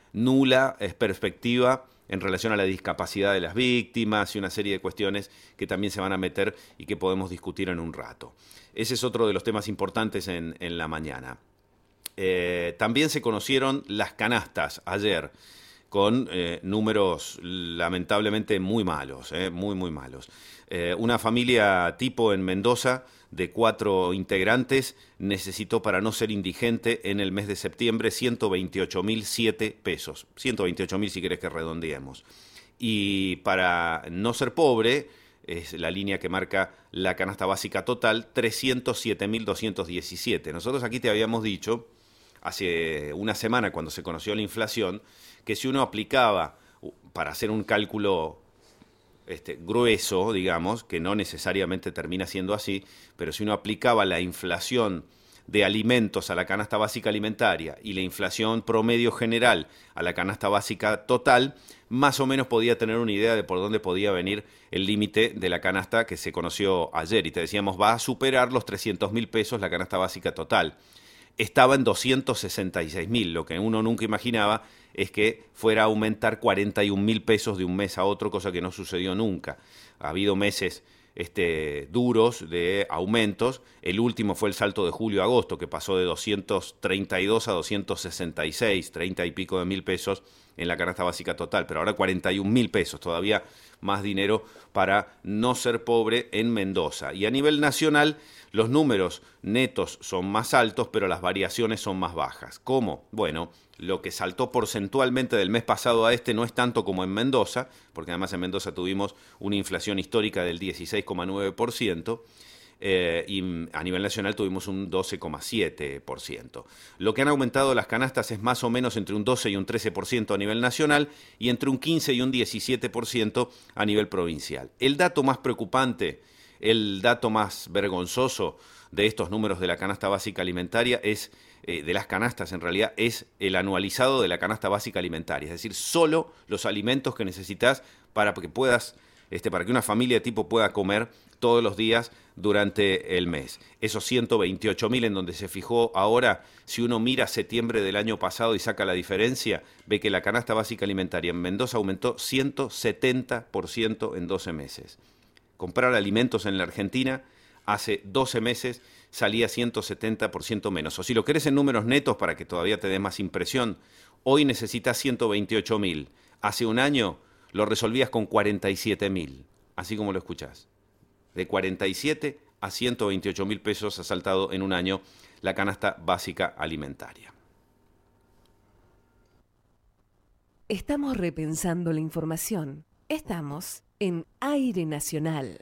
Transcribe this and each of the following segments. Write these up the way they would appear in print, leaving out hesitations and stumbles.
nula perspectiva en relación a la discapacidad de las víctimas y una serie de cuestiones que también se van a meter y que podemos discutir en un rato. Ese es otro de los temas importantes en la mañana. También se conocieron las canastas ayer, con números lamentablemente muy malos, muy malos. Una familia tipo en Mendoza de 4 integrantes necesitó, para no ser indigente, en el mes de septiembre 128.007 pesos. 128.000 si querés que redondeemos. Y para no ser pobre, es la línea que marca la canasta básica total, 307.217. Nosotros aquí te habíamos dicho, hace una semana cuando se conoció la inflación, que si uno aplicaba, para hacer un cálculo grueso, digamos, que no necesariamente termina siendo así, pero si uno aplicaba la inflación de alimentos a la canasta básica alimentaria y la inflación promedio general a la canasta básica total, más o menos podía tener una idea de por dónde podía venir el límite de la canasta que se conoció ayer. Y te decíamos, va a superar los 300.000 pesos la canasta básica total. Estaba en 266.000, lo que uno nunca imaginaba es que fuera a aumentar 41.000 pesos de un mes a otro, cosa que no sucedió nunca. Ha habido meses duros de aumentos. El último fue el salto de julio-agosto, que pasó de 232 a 266, 30 y pico de mil pesos en la canasta básica total, pero ahora 41.000 pesos, todavía más dinero para no ser pobre en Mendoza. Y a nivel nacional, los números netos son más altos, pero las variaciones son más bajas. ¿Cómo? Bueno, lo que saltó porcentualmente del mes pasado a este no es tanto como en Mendoza, porque además en Mendoza tuvimos una inflación histórica del 16,9%, y a nivel nacional tuvimos un 12,7%. Lo que han aumentado las canastas es más o menos entre un 12 y un 13% a nivel nacional y entre un 15 y un 17% a nivel provincial. El dato más preocupante, el dato más vergonzoso de estos números de la canasta básica alimentaria es, de las canastas en realidad, es el anualizado de la canasta básica alimentaria, es decir, solo los alimentos que necesitas para que puedas, para que una familia tipo pueda comer todos los días durante el mes. Esos 128.000 en donde se fijó ahora, si uno mira septiembre del año pasado y saca la diferencia, ve que la canasta básica alimentaria en Mendoza aumentó 170% en 12 meses. Comprar alimentos en la Argentina hace 12 meses salía 170% menos. O si lo querés en números netos para que todavía te dé más impresión, hoy necesitas 128.000. Hace un año lo resolvías con 47.000, así como lo escuchás. De 47 a 128.000 pesos ha saltado en un año la canasta básica alimentaria. Estamos repensando la información. Estamos en Aire Nacional.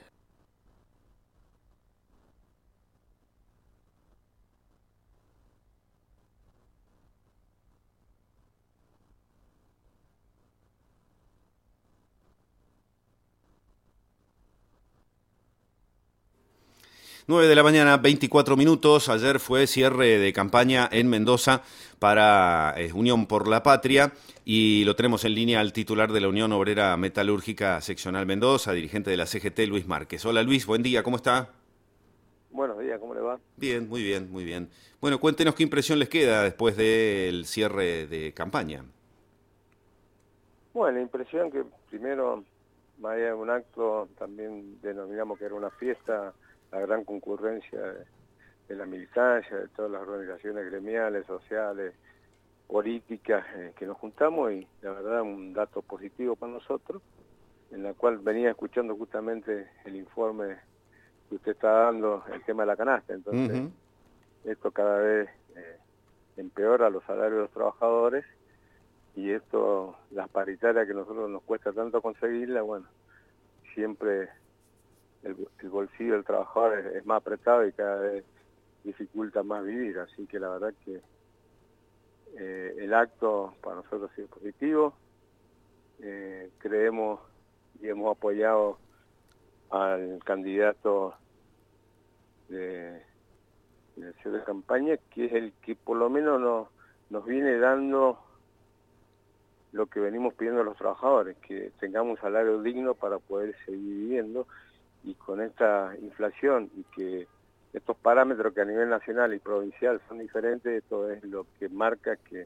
Nueve de la mañana, 24 minutos. Ayer fue cierre de campaña en Mendoza para Unión por la Patria y lo tenemos en línea al titular de la Unión Obrera Metalúrgica Seccional Mendoza, dirigente de la CGT, Luis Márquez. Hola Luis, buen día, ¿cómo está? Buenos días, ¿cómo le va? Bien, muy bien, muy bien. Bueno, cuéntenos qué impresión les queda después del cierre de campaña. Bueno, la impresión que primero, más allá de un acto, también denominamos que era una fiesta, la gran concurrencia de la militancia, de todas las organizaciones gremiales, sociales, políticas que nos juntamos, y la verdad un dato positivo para nosotros, en la cual venía escuchando justamente el informe que usted está dando, el tema de la canasta. Entonces, esto cada vez empeora los salarios de los trabajadores, y esto, las paritarias que a nosotros nos cuesta tanto conseguirla, bueno, siempre el bolsillo del trabajador es más apretado y cada vez dificulta más vivir. Así que la verdad que el acto para nosotros ha sido positivo. Creemos y hemos apoyado al candidato de cierre de campaña, que es el que por lo menos nos viene dando lo que venimos pidiendo a los trabajadores, que tengamos un salario digno para poder seguir viviendo. Y con esta inflación y que estos parámetros que a nivel nacional y provincial son diferentes, esto es lo que marca que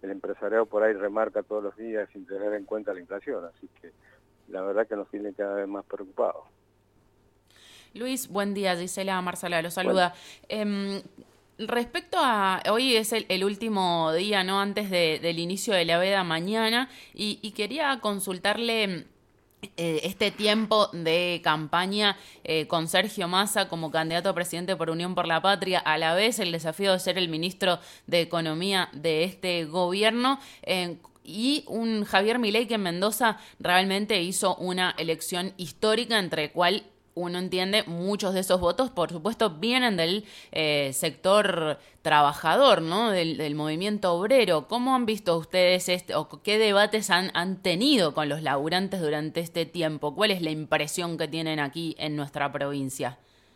el empresariado por ahí remarca todos los días sin tener en cuenta la inflación, así que la verdad que nos tiene cada vez más preocupados. Luis, buen día. Gisela Marsala lo saluda. Respecto a, hoy es el último día, ¿no? Antes del inicio de la veda mañana, y quería consultarle este tiempo de campaña con Sergio Massa como candidato a presidente por Unión por la Patria, a la vez el desafío de ser el ministro de Economía de este gobierno, y un Javier Milei que en Mendoza realmente hizo una elección histórica, entre el cual uno entiende muchos de esos votos, por supuesto, vienen del sector trabajador, ¿no? Del movimiento obrero. ¿Cómo han visto ustedes o qué debates han tenido con los laburantes durante este tiempo? ¿Cuál es la impresión que tienen aquí en nuestra provincia?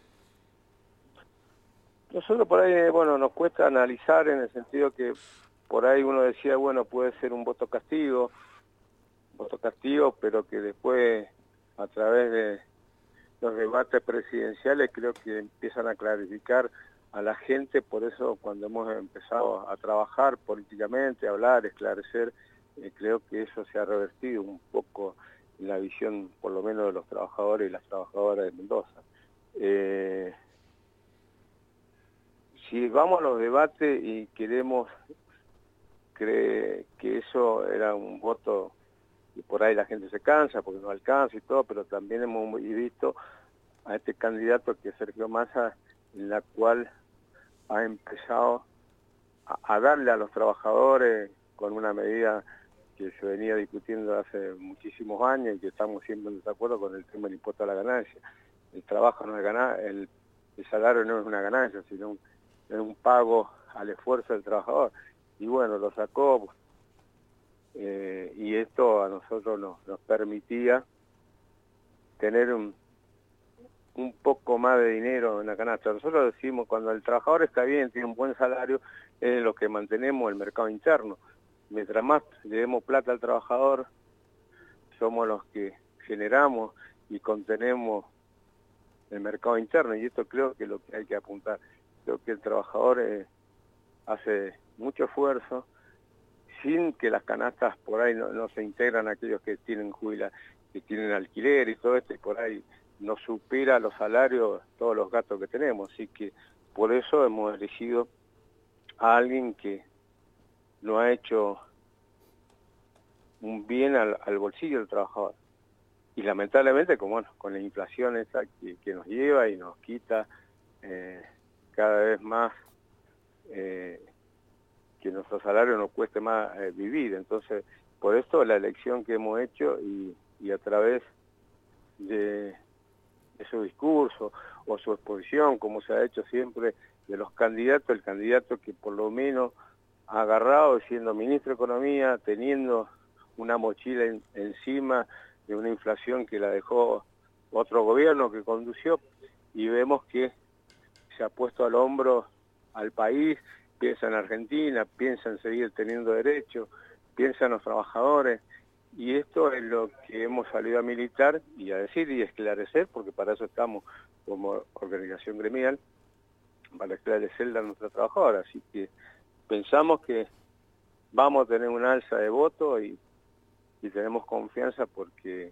Nosotros por ahí, bueno, nos cuesta analizar en el sentido que por ahí uno decía, bueno, puede ser un voto castigo, pero que después, a través de los debates presidenciales, creo que empiezan a clarificar a la gente. Por eso cuando hemos empezado a trabajar políticamente, a hablar, esclarecer, creo que eso se ha revertido un poco en la visión, por lo menos, de los trabajadores y las trabajadoras de Mendoza. Si vamos a los debates y queremos creer que eso era un voto, y por ahí la gente se cansa porque no alcanza y todo, pero también hemos visto a este candidato que es Sergio Massa, en la cual ha empezado a darle a los trabajadores con una medida que se venía discutiendo hace muchísimos años y que estamos siempre en desacuerdo con el tema del impuesto a la ganancia. El trabajo no es el salario no es una ganancia, sino es un pago al esfuerzo del trabajador. Y bueno, lo sacó. Y esto a nosotros nos permitía tener un poco más de dinero en la canasta. Nosotros decimos, cuando el trabajador está bien, tiene un buen salario, es lo que mantenemos el mercado interno. Mientras más le demos plata al trabajador, somos los que generamos y contenemos el mercado interno, y esto creo que es lo que hay que apuntar. Creo que el trabajador hace mucho esfuerzo, sin que las canastas por ahí no se integran aquellos que tienen que tienen alquiler y todo esto, y por ahí no supera los salarios todos los gastos que tenemos. Así que por eso hemos elegido a alguien que no ha hecho un bien al bolsillo del trabajador. Y lamentablemente, como bueno, con la inflación esa que nos lleva y nos quita cada vez más, que nuestro salario nos cueste más vivir. Entonces, por esto la elección que hemos hecho y a través de su discurso o su exposición, como se ha hecho siempre de los candidatos, el candidato que por lo menos ha agarrado, siendo ministro de Economía, teniendo una mochila encima de una inflación que la dejó otro gobierno que condució, y vemos que se ha puesto al hombro al país, piensa en Argentina, piensa en seguir teniendo derechos, piensa en los trabajadores, y esto es lo que hemos salido a militar y a decir y esclarecer, porque para eso estamos como organización gremial, para esclarecerle a nuestros trabajadores. Así que pensamos que vamos a tener un alza de votos y tenemos confianza porque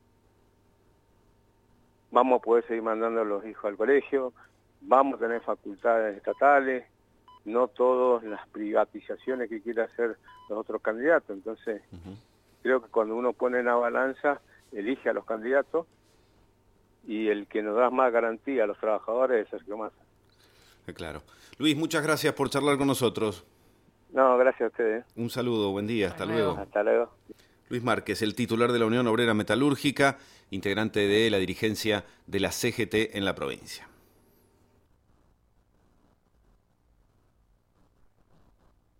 vamos a poder seguir mandando a los hijos al colegio, vamos a tener facultades estatales, no todas las privatizaciones que quiere hacer los otros candidatos. Entonces, creo que cuando uno pone en la balanza, elige a los candidatos, y el que nos da más garantía a los trabajadores es Sergio Massa. Claro. Luis, muchas gracias por charlar con nosotros. No, gracias a ustedes. Un saludo, buen día, hasta luego. Hasta luego. Luis Márquez, el titular de la Unión Obrera Metalúrgica, integrante de la dirigencia de la CGT en la provincia.